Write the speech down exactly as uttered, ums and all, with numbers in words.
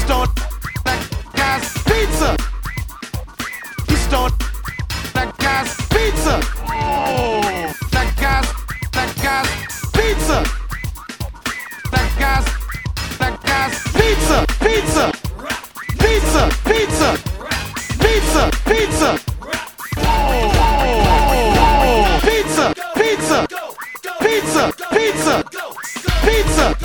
stole that guy's pizza. He stole that guy's pizza. Oh, that guy's, that guy's pizza. That guy's, that guy's pizza, pizza, pizza, pizza, pizza, pizza. Oh, oh, oh, pizza, pizza, pizza, pizza, pizza.